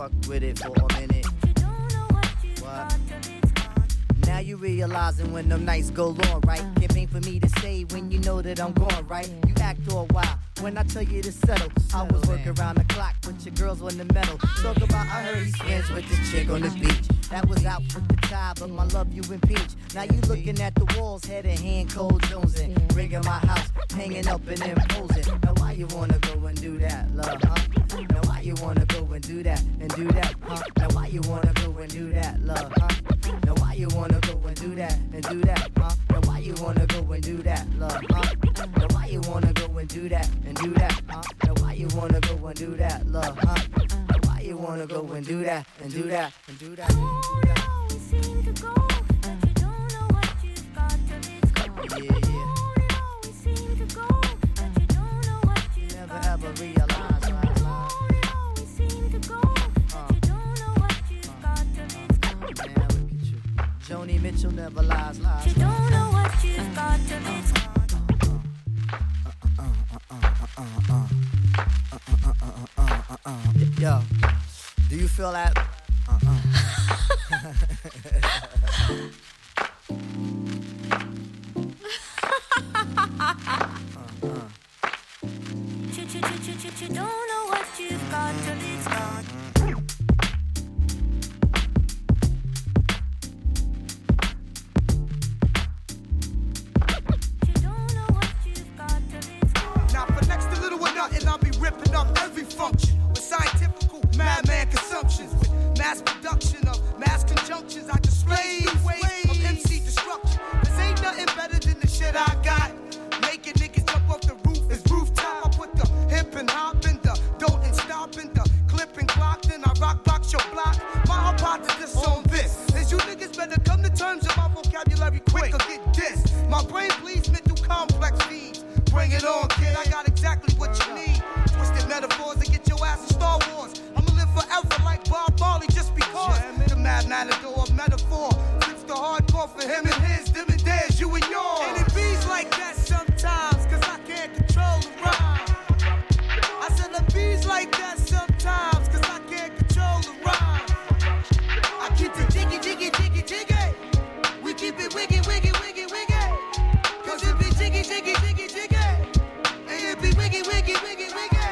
fuck with it for a minute. What? Now you realizing when them nights go on, right? It ain't for me to say when you know that I'm gone, right? You act all wild when I tell you to settle. I was working around the clock, but your girls on the metal. Talk about I heard he's friends with this chick on the beach. That was out with the tie, but my love you impeach. Now you looking at the walls, head in hand, cold jonesing. Rigging my house, hanging up and imposing. Now why you wanna go and do that, love, huh? Now why you wanna go and do that, huh? Now why you wanna go and do that, love, huh? Now why you wanna go and do that, huh? Now why you wanna go and do that, love, huh? Now why you wanna go and do that, huh? Now why you wanna go and do that, love, huh? Now why you wanna go and do that, and do that, and do that, and do that. You seem to go, but you don't know what you've got till it's gone. Yeah, yeah. You always seem to go, but you don't know what you've Never got ever till it's realize, right? You always seem to go, but you don't know what you've got till it's gone. Man, look at you. Joni Mitchell never lies. You don't know what you've got till it's gone. Yo, do you feel that? You don't know what you've got till it's gone. You don't know what you've got till it's gone. Now for next to little or nothing, I'll be ripping up every function with scientifical madman consumptions, with mass production of mass conjunctions. I display new ways of MC destruction. Cause ain't nothing better than the shit I got. Making niggas jump off the roof is rooftop. I put the hip and hop in the don't and stop in the clip and clock. Then I rock box your block. My hypothesis on this is you niggas better come to terms with my vocabulary quick or get dissed. My brain bleeds mental complex feeds. Bring it on, kid. I got exactly what you need. Twisted metaphors to get your ass in Star Wars. I'ma live forever like Bob Marley just because. The mad matador of metaphor. Fix the hardcore for him and his, them and theirs, you and yours. And it bees like that sometimes, cause I can't control the rhyme. I said the bees like that sometimes, cause I can't control the rhyme. I keep the jiggy, jiggy, jiggy, jiggy. We keep it wiggy, wiggy, wiggy, wiggy. Cause it be jiggy, jiggy, jiggy, jiggy. And it be wiggy, wiggy, wiggy, wiggy.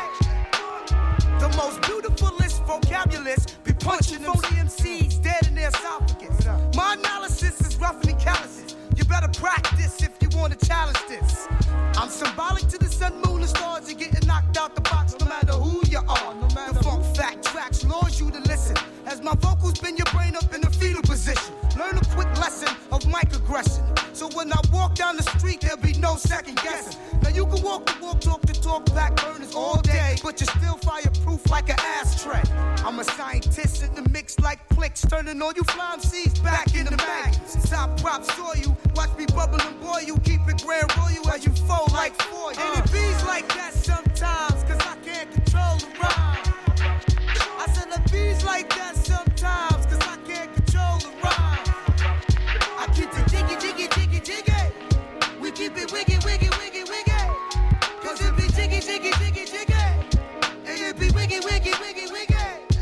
The most beautifulest vocabulist be punching phony MCs dead in their esophagus. My analysis is rough and calluses. You better practice if you want to challenge this. I'm symbolic to the sun, moon, and stars. You're getting knocked out the box no matter who you are. The funk fact tracks lures you to listen. As my vocals bend your brain up in a fetal position. Learn a quick lesson of mic aggression. So when I walk down the street, there'll be no second guessing. Now you can walk the walk, talk the talk, back burners all day, but you're still fireproof like an ashtray. I'm a scientist in the mix like clicks, turning all you fly MCs back into maggots. Top props saw you, watch me bubble and boil you, keep it grand royal as you fold like foil. And it bees like that sometimes, cause I can't control the rhyme. I said the bees like that sometimes, cause I can't control the rhyme. I keep the jiggy, jiggy, jiggy, jiggy. We keep it wiggy, wiggy, wiggy, wiggy. Cause it be jiggy, jiggy, jiggy, jiggy. And it be wiggy, wiggy, wiggy, wiggy.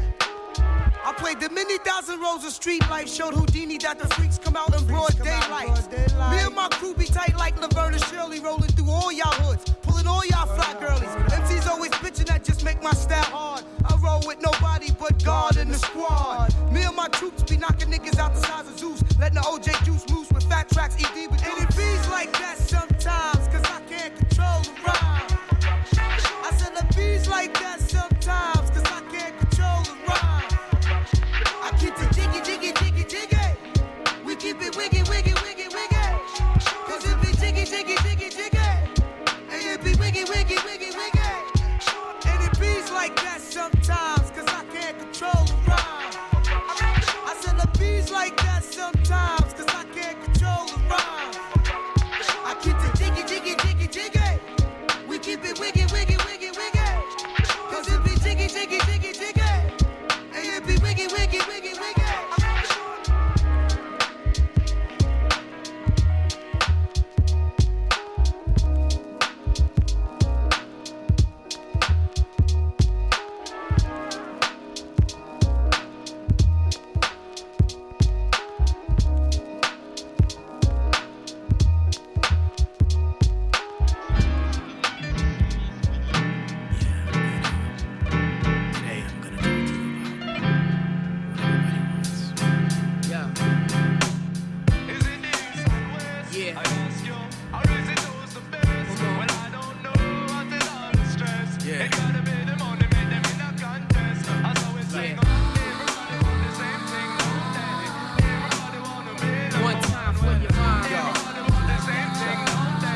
I played the many thousand rows of street life, showed Houdini that the freaks come out in broad daylight. Me and my crew be tight like Laverne and Shirley, rolling through all y'all hoods, pulling all y'all fly girlies. MC's always bitching that just make my style hard. I roll with nobody but God in the squad. Me and my troops be knocking niggas out the size of Zeus, letting the OJ juice loose with fat tracks, ED with and it bees like that sometimes, cause I can't control the rhyme. I said the bees like that sometimes, cause I can't control the rhyme. I keep the jiggy, jiggy, jiggy, jiggy. We keep it wiggy, wiggy, wiggy, wiggy. Cause it be jiggy, jiggy, jiggy, jiggy. And it be wiggy, wiggy, wiggy, wiggy. And it bees like that sometimes, cause I can't control the rhyme. I said the bees like that sometimes, cause I can't control the rhyme. I keep the jiggy, jiggy, jiggy, jiggy. We keep it wiggy, wiggy, wiggy, wiggy. Cause it be jiggy, jiggy, jiggy, jiggy. And it be wiggy, wiggy, wiggy, wiggy. Yeah. I ask you, how is it supposed to be? Well, I don't know what is all the stress. Yeah. It gotta be the money, make them in a contest. That's how it's like. Everybody want the same thing, don't they? Everybody wanna be the One time for your mind. Everybody want the same thing, don't they?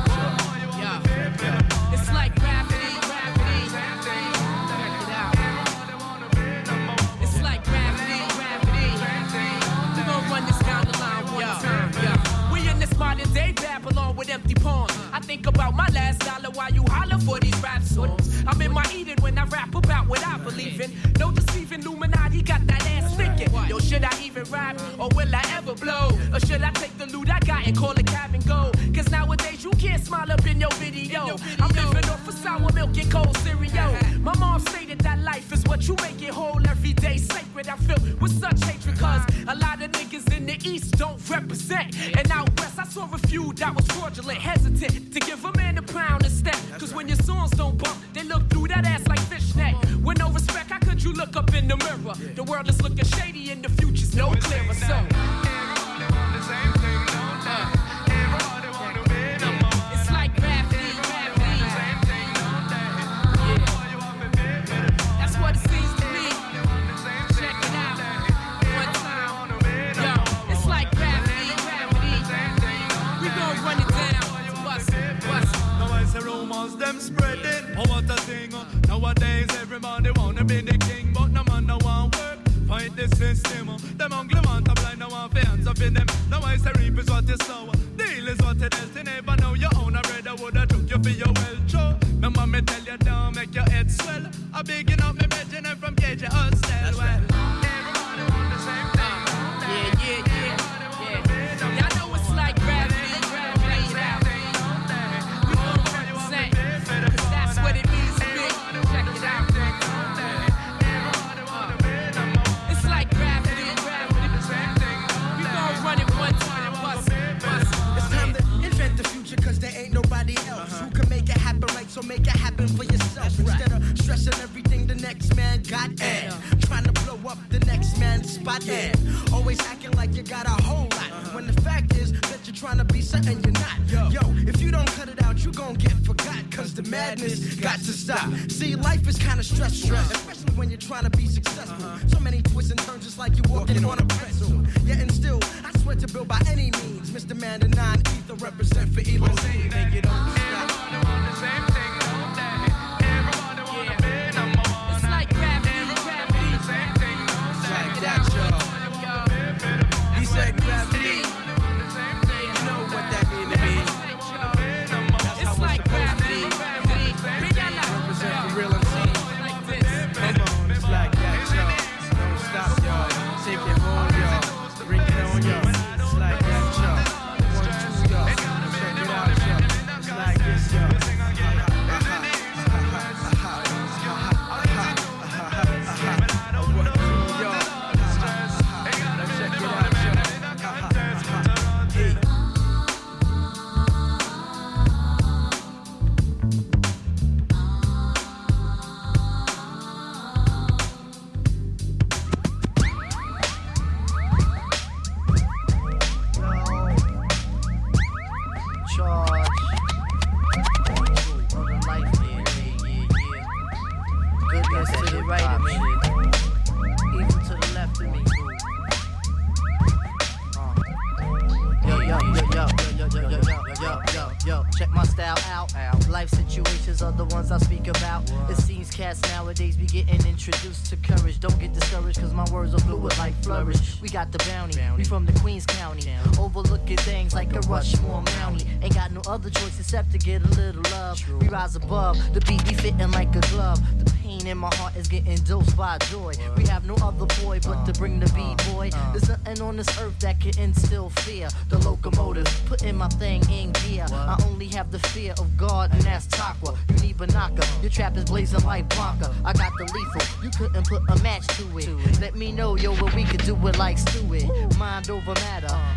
Yeah. It's like gravity, gravity. Check it out. It's like gravity, gravity. We gon' run this down the line one time. Yeah. We in this modern day Babylon with empty palms. I think about my last dollar while you holler for these rap songs. I'm in my Eden when I rap about what I believe in. No deceiving Illuminati got that ass thinking. Yo, should I even rap or will I ever blow? Or should I take the loot I got and call it cab and go? Cause nowadays you can't smile up in your video. I'm living off of sour milk and cold cereal. My mom stated that life is what you make it whole. Every day sacred. I feel with such hatred cause a lot of niggas in the east don't represent. And out west I saw a few that was fraudulent, hesitant to give a man a pound instead. Cause when your songs don't bump, they look through that ass like fishnet. With no respect, how could you look up in the mirror? The world is looking shady and the future's no clearer. So Everybody want the same thing, don't they? Everybody wanna be number one. it's like gravity, gravity. Same thing, don't they? Boy, you have to be for the fun. That's what it seems to me. The same thing, Check it out. One time. wanna be Yo, it's like gravity, gravity. We gon' run it down. Bust, bust. Now I say rumors them spreading. Oh, what a thing. Nowadays everybody wanna be the king, but no man no want work. Fight the system. Them ugly want to blind, no one for hands up in them. Now I say reap is what you sow. Deal is what it is. You never know your own. A brother woulda took you for your well show. No mommy tell you don't make your head swell. I'm bigging up me bedroom and from KJ Hostel. Well, everybody want the same thing. Yeah, yeah, yeah. Y'all know it's like gravity, gravity. We gon' represent. Cause that's what it means to me. Check it out. It's like gravity, gravity. We gon' run it one time. Bust, bust. It's time to invent the future, cause there ain't nobody else who can make it happen right, so make it happen for yourself. Instead of stressing everything the next man got and trying to blow up the next man's spot and always acting like you got a whole lot. When the fact is that you're trying to be something you're not. Yo, if you don't cut it out, you gon' get forgot, cause the madness got to stop. See, life is kinda stressful, especially when you're trying to be successful. So many twists and turns, just like you walking on a pretzel. Yet and still, I swear to build by any means. Mr. Man, the non-ether represent for Elon. Make it on the Everybody want the same thing, don't they? Everybody wanna be number one. It's like gravity, gravity. Same thing, don't they? Check it out, y'all. He said gravity. You know what that mean to me. It's like gravity, gravity. Bring that up. Represent the real MC. Like this. Come on, it's like that, y'all. Don't stop, y'all. Take it home, y'all. Bring it on, y'all. It's like that, y'all. 1, 2, y'all. Check it out, y'all. It's like this, y'all. Goodness to the right of me, evil to the left of me. Yo, check my style out. Life situations are the ones I speak about. It seems cats nowadays be getting introduced to courage. Don't get discouraged, cause my words are filled with life flourish. We got the bounty, we from the Queens County. Overlooking things like the Rushmore Mountie. Ain't got no other choice except to get a little love. We rise above, the beat be fitting like a glove. The pain in my heart is getting dosed by joy. We have no other boy but to bring the B-boy. There's nothing on this earth that can instill fear. The locomotive, putting my thing in gear. I only have the fear of God, and that's Takwa. You need Banaka, your trap is blazing like Blanca. I got the lethal, you couldn't put a match to it. Let me know, yo, what we could do it like Stewart. Mind over matter,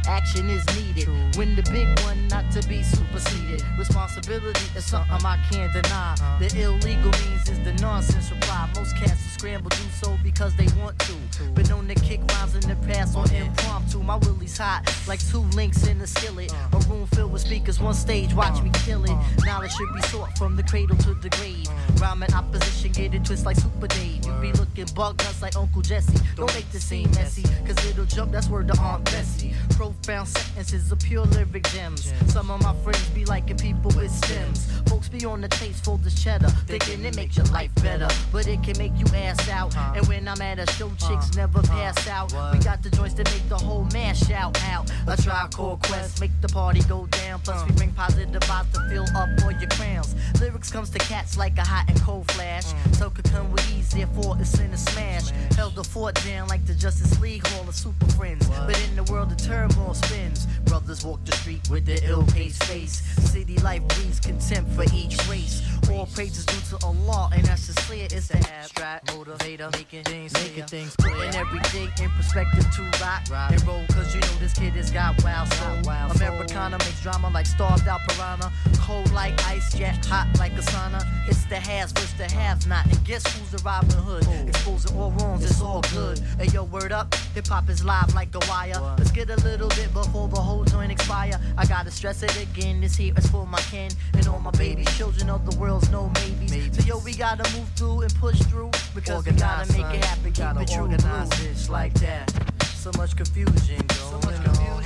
action is needed. When the big one, not to be superseded. Responsibility is something I can't deny. The illegal means is the nonsense reply. Most cats will scramble do so because they want to. Been known to kick rhymes in the past on impromptu. My willie's hot like 2 links in a skillet. A room filled with speakers, one stage, watch me kill it. Knowledge should be sought from the cradle to the grave. Rhyming opposition, get it twist like Super Dave. You be looking bug nuts like Uncle Jesse. Don't make the scene messy, cause it'll jump, that's word to Aunt Bessie. Profound sentences of pure lyric gems. Some of my friends be liking people with stems. Folks be on the chase for this cheddar, thinking it makes your life better, but it can make you ass out. And when I'm at a show, chicks never pass out. We got the joints that make the whole man shout out. A Tribe Called Quest, make the party go down. Plus we bring positive vibes to fill up all your crowns. Lyrics comes to cats like a hot and cold flash. So could come with ease, therefore it's in a smash. Held the fort down like the Justice League Hall of Super Friends. But in the world the turmoil spins. Brothers walk the street with their ill-paced face. City life breeds contempt for each race. All praises due to Allah, and that's just clear. It's the abstract motivator, making things clear. Putting everything in perspective to rock and roll, cause you know this kid has got wild soul. Americana makes drama like starved out piranha. Cold like ice, jet hot like a sauna. It's the has versus the have not. And guess who's the Robin Hood? Exposing all wrongs, it's all good. Hey yo, word up, hip hop is live like a wire. Let's get a little bit before the whole joint expire. I gotta stress it again, this here is for my kin and all my babies. Children of the world's no maybes. So yo, we gotta move through and push through, because we gotta make it happen, keep it true. Organize this like that. So much confusion going on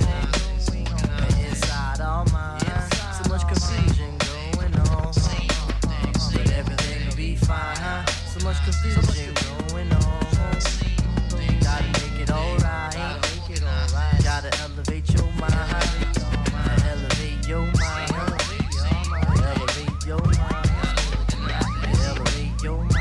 inside our minds. So much confusion going on, but everything will be fine, huh? So much confusion going on. Gotta make it alright. Gotta elevate your mind. Elevate your mind. Elevate your mind. Elevate your mind.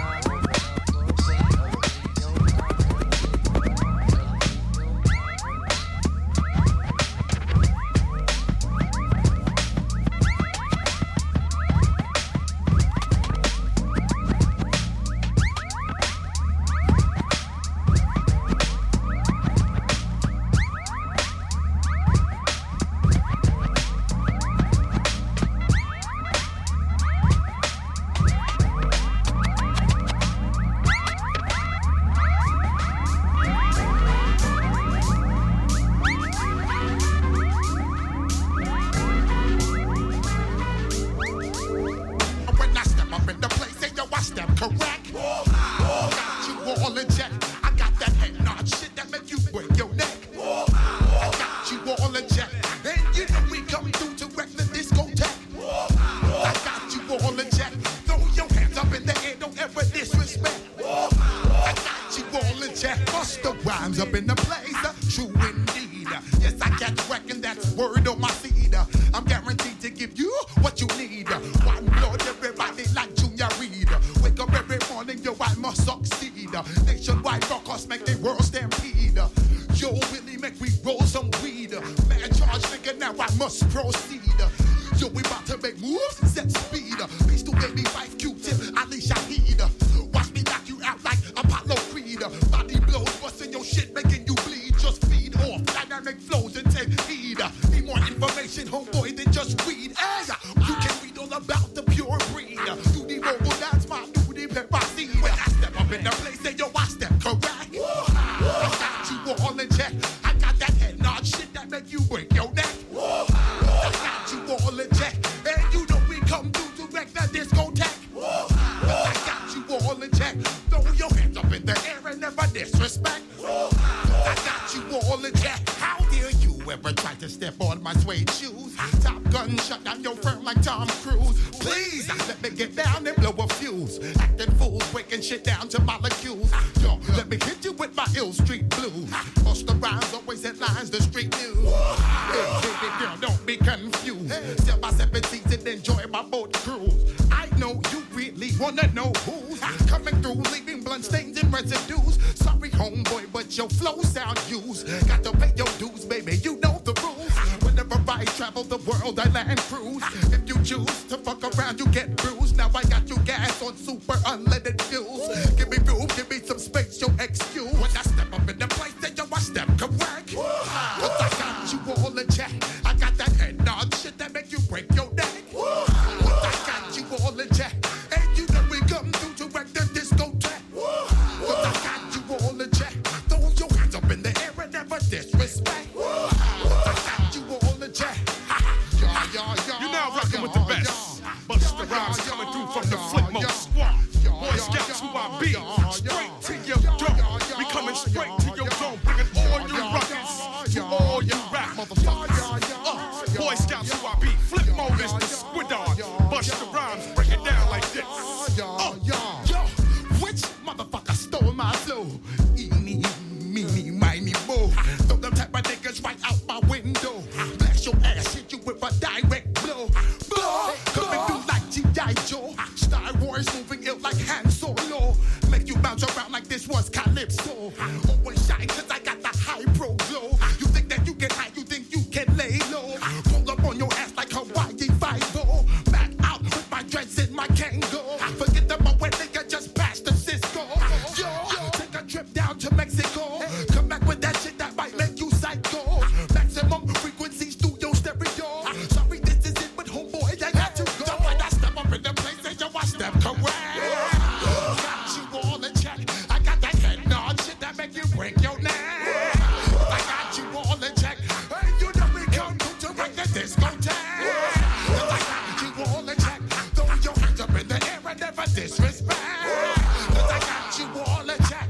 Your flow sound used. Got to pay your dues, baby. You know the rules. Whenever I I travel the world, I land cruise. If you choose to fuck around, you get bruised. Now I got you gas on super unleaded fuels. Give me room, give me some space, yo, excuse. When I step up in the place, then yo, I step correct. Cause I got you all in check. I got that head nod shit that make you break your neck. Cause I got you all in check. And you know we come through to wreck the discotheque. Cause I got you all in check. Throw your hands up in the air and never disrespect. Cause I got you all in check. You're now rocking with the best. Busta Rhymes coming through from the Flipmode Squad. Boy Scouts who I be. Straight to your dome. We coming straight to your dome. Bringing all you rockers to all you rap motherfuckers. Boy Scouts who I be. Flipmode is the squid on. Busta Rhymes break it down like this. Yo, which motherfucker stole my flow? Eeny, meeny, miny, mo. Throw them type of niggas right out my window. Blast your ass, hit you with a direct blow. Blow, coming through like G.I. Joe. Star Wars moving ill like Han Solo. Make you bounce around like this was Calypso. Always shine cause I got the high pro glow. You think that you get high, you think you can lay low. Pull up on your ass like Hawaii 5-0. Back out with my dreads in my Kango. Forget the moment nigga just passed the Cisco. Yo, take a trip down to Mexico. Come back with that shit that might make you psycho. Maximum frequency studio stereo. Sorry, this is it, but homeboy, I got to go. So when I step up in the place, and yo, I step correct. Got you all in check. I got that head nod shit that make you break your neck. I got you all in check. Hey, you know we come to wreck the discotheque. I got you all in check. Throw your hands up in the air and never disrespect. Cause I got you all in check.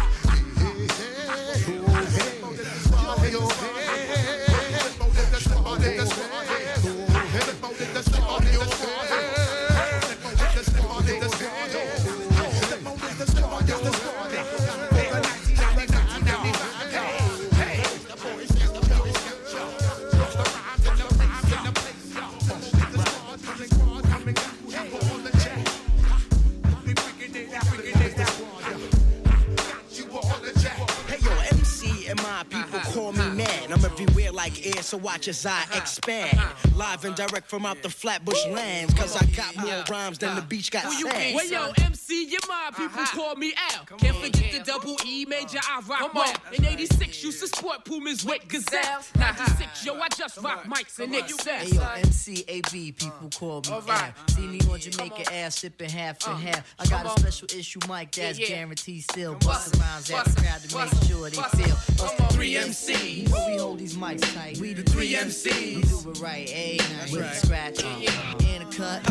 Like air, so watch as I expand. Live and direct from out the Flatbush lands. Cause I got more rhymes than the beach got sand. Well, yo, MC, your mind, people call me Al. Can't forget the double E major, I rock well. In 86, used to sport Pumas with Gazelle. 96, yo, I just rock mics and excess. Hey, yo, MC, AB, people call me Al. See me on Jamaica ass, sipping half and half. I got a special issue mic that's guaranteed still. Bust arounds at the crowd to make sure they feel. Us the 3 MCs. We hold these mics tight. We the 3 MCs. We do it right, A9 with a scratch. In a cut,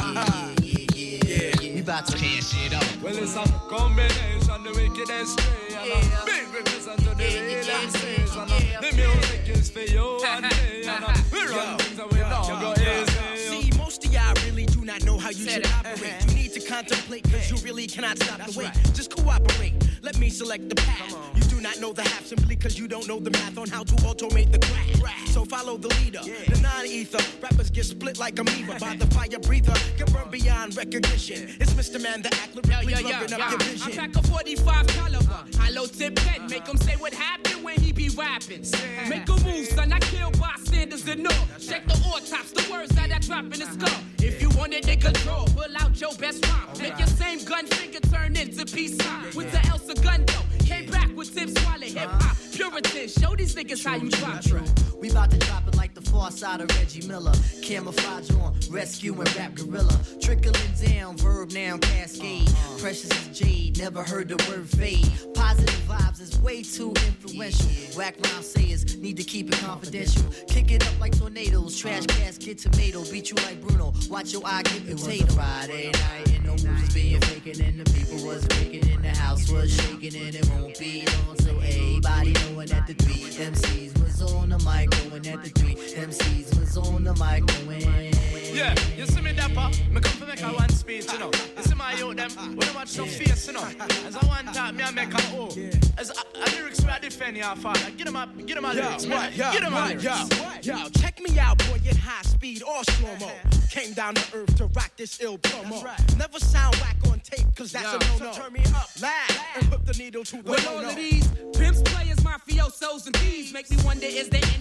yeah. We about to tear shit up. Well, it's a combination, the wicked and straight. Big represent to the real sensation. The music is for you and me. We run things that we don't go easy. See, most of y'all really do not know how you should operate. You need to contemplate, cause you really cannot stop the wait. Just cooperate. Let me select the path. You do not know the half simply cause you don't know the math on how to automate the craft. So follow the leader, the non-ether. Rappers get split like amoeba by the fire breather. Get burned beyond recognition. It's Mr. Man, the act lyrically loving up your vision. I pack a 45 caliber, hollow tip pen. Make him say what happened when he be rapping. Make a move, son, I kill bystanders and all. Check the autops, the words that I drop in the skull. If you want it in control, pull out your best rhyme. Make your same gun finger turn into peace sign. With the Elsa gun though, came back with tips swallow hip hop. Puritan, show these niggas how you drop it. We bout to drop it like the far side of Reggie Miller. Camouflage on, rescue and rap gorilla. Trickling down, verb noun cascade. Precious as jade, never heard the word fade. Positive vibes is way too influential. Whack rhyme sayers need to keep it confidential. Kick it up like tornadoes, trash casket tomato. Beat you like Bruno, watch your eye get potato. It was a Friday night and no moves was being faking and the people was making and the house was shaking and it won't be long till everybody knowing that the 3 MCs was on the mic, going at the 3 MCs was on the mic, going. Yeah, you see me dapper, me come to make a one speech, you know. You see my youth them, we don't watch no face, you know. As I one time, me I make a O. As a lyrics where I defend your father. Get him a lyrics, man. Get him a lyrics. Yo, check me out, boy, in high speed or slow-mo. Came down to earth to rock this ill promo. Never sound whack on tape, cause that's a no-no. So turn me up, laugh, and put the needle to the with all of these pimps, players, mafiosos, and thieves, make me wonder, is there any room for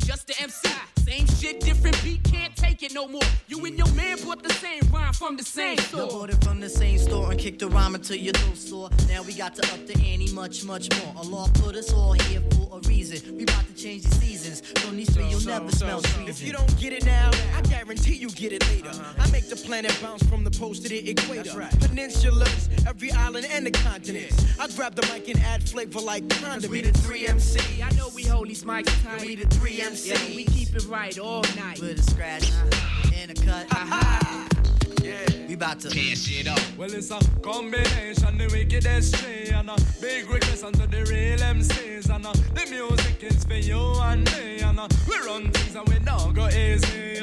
just the MC. Same shit, different beat, can't take it no more. You and your man bought the same rhyme from the same store. You bought it from the same store and kicked the rhyme into your little store. Now we got to up the ante much, much more. Allah put us all here for a reason. We about to change the seasons. From these three, you'll never smell treason. If you don't get it now, I guarantee you get it later. I make the planet bounce from the poles to the equator. Peninsulas, every island and the continents. I grab the mic and add flavor like condiments. We the 3MC. I know we hold these mics tight. We the 3MC. Yeah, we keep it right all night. With a scratch and a cut. We about to tear shit up. Well, it's a combination, the wickedest tree, and a big request unto the real MCs, and the music is for you and me, and we run things and we don't go easy.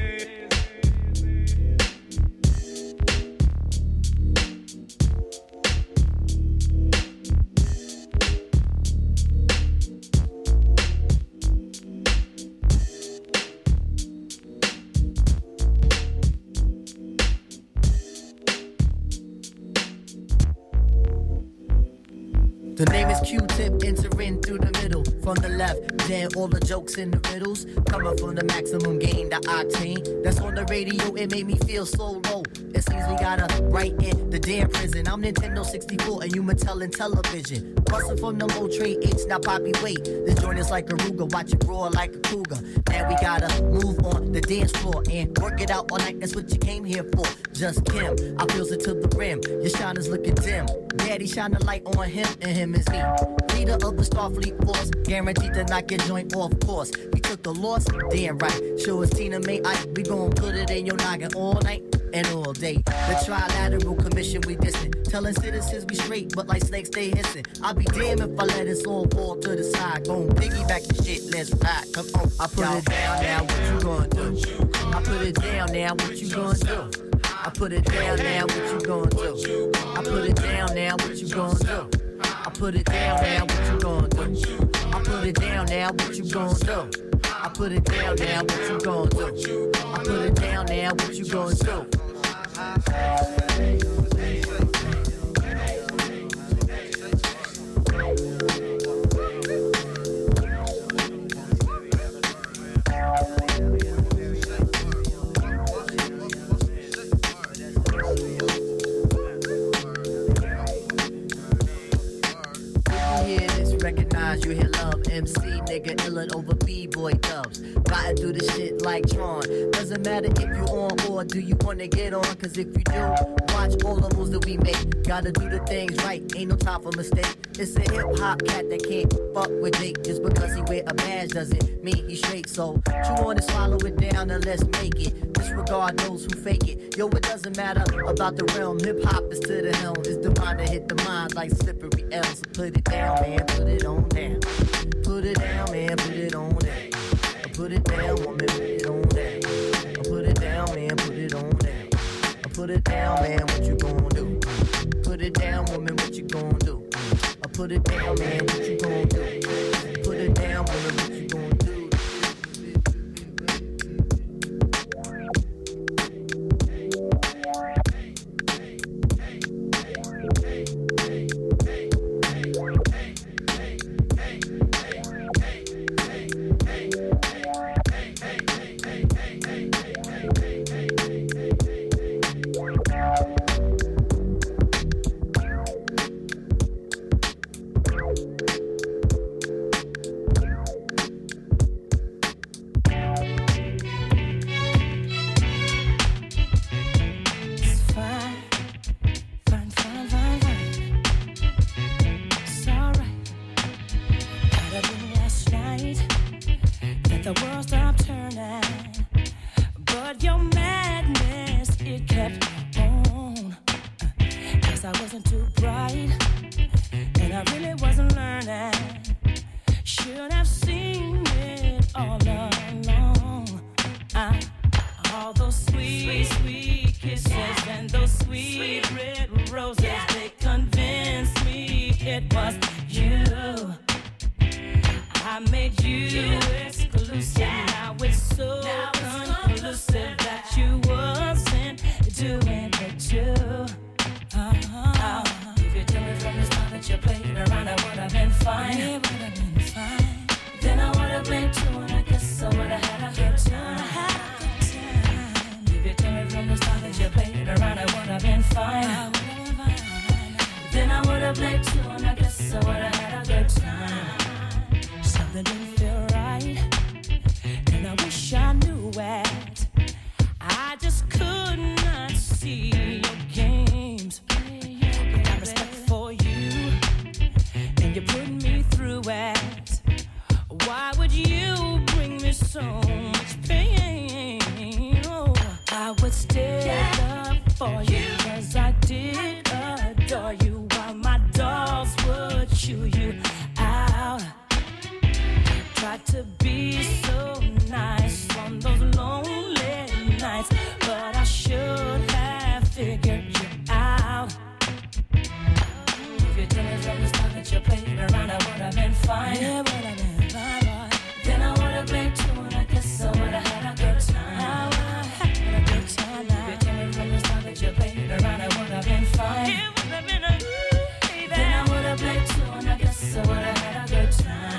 The name is Q-Tip, entering through the middle. From the left, then all the jokes and the riddles. Coming from the maximum gain, the octane. That's on the radio, it made me feel so low. It seems we gotta write in the damn prison. I'm Nintendo 64 and you Mattel and television. Bustin' from the low trade H, now Poppy wait. This joint is like a Ruger, watch it roar like a cougar. Now we gotta move on the dance floor and work it out all night, that's what you came here for. Just Kim, I feels it to the rim. Your shine is looking dim. Daddy shine the light on him and him is me. Leader of the Starfleet Force, guaranteed to knock your joint off course. We took the loss, damn right. Show us Tina May Ike, we gon' put it in your noggin all night and all day. The Trilateral Commission we distant, telling citizens we straight, but like snakes they hissing. I'll be damned if I let us all fall to the side. Gon' piggyback the shit, let's ride. Come on, I put it down now, what you gonna do? I put it down now, what you gonna do? I put it down now, what you gonna do? I put it down now, what you gonna do? I put it down now, what you gonna do? I put it down now, what you gonna do? I put it down now, what you gonna do? I put it down now, what you gonna do? Recognize you hear love, MC nigga illin' over B-boy dubs. Riding through the shit like Tron. Doesn't matter if you on or do you wanna get on, cause if you do, watch all the moves that we make. Gotta do the things right, ain't no time for mistake. It's a hip-hop cat that can't fuck with Jake. Just because he wear a badge doesn't mean he's straight. So chew on and swallow it down and let's make it. Disregard those who fake it. Yo, it doesn't matter about the realm. Hip-hop is to the helm. It's divine to hit the mind like slippery L's. So put it down, man, put it on down. Put it down, man, put it on down. Put it down, woman, put it on down. Put it down, man, put it on down. Put it down, man, what you gonna do? Put it down, woman, what you gonna do? Put it down, man, what you gonna do? Put it down, woman, what you gonna do? Then I would've been too, and I guess at. I just could not see your games. I got respect for you, and you put me through it. Why would you bring me so much pain? Oh, I would stand up for you, 'cause I did adore you, while my dogs would chew you out. Tried to be so nice on those lonely nights, but I should have figured you out. If you told me from the start that you played around, I would have been fine. Yeah, would have been fine, boy. Then I would have played too, and I guess I would have had a good time. I would have had a good time. If you told me from the start that you played around, I would have been fine. It would have been a good day. Then I would have played too, and I guess I would have had a good time.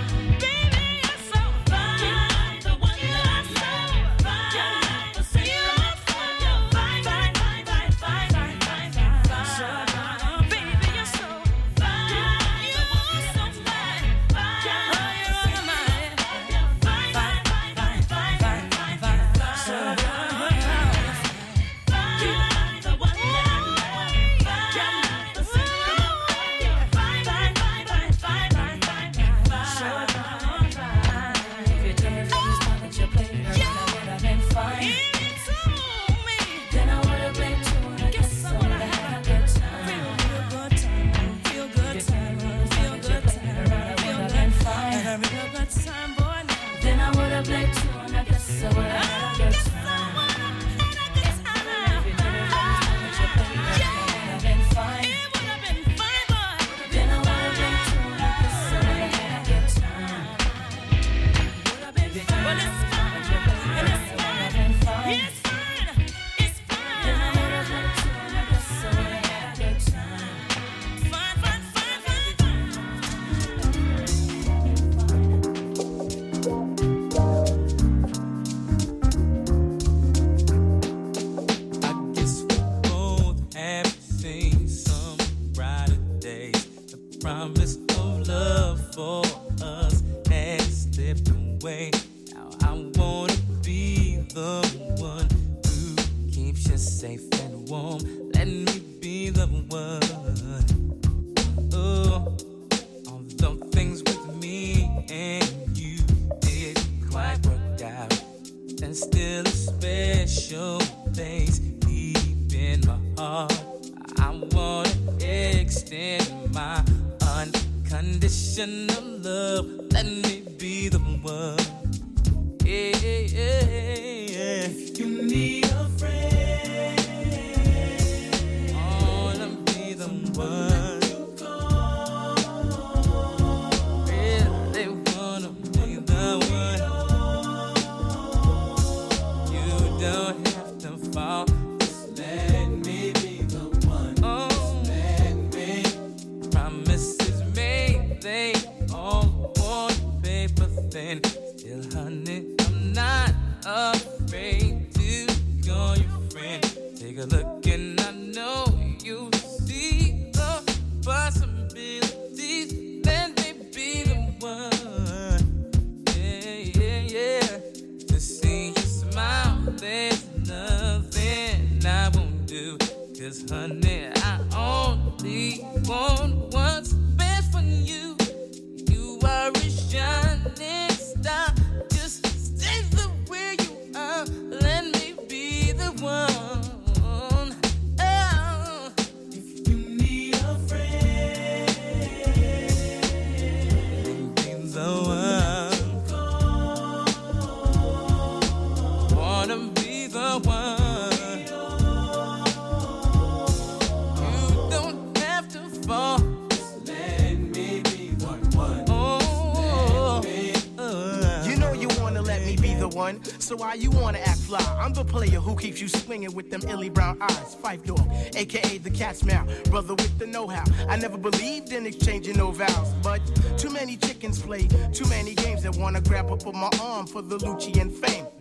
So why you wanna act fly? I'm the player who keeps you swinging with them illy brown eyes. Fife Dog, aka the cat's mouth, brother with the know-how. I never believed in exchanging no vows, but too many chickens play too many games that wanna grab up on my arm for the Lucci and fame.